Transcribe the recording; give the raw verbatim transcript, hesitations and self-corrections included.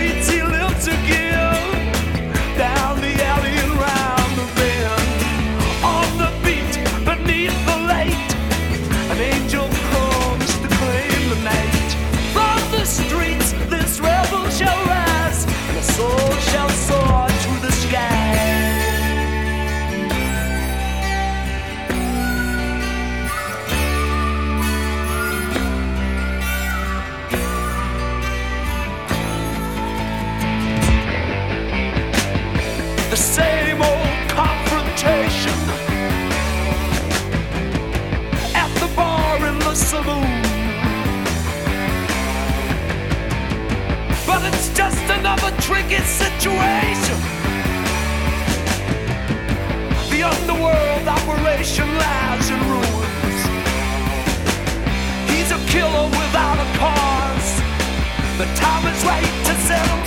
streets he lived to give, down the alley and round the bend. On the beat, beneath the light, an angel comes to claim the night. From the streets this rebel shall rise, and a soul shall soar through the sky. The same old confrontation at the bar in the saloon, but it's just another tricky situation. The underworld operation lies in ruins. He's a killer without a cause. The time is right to set him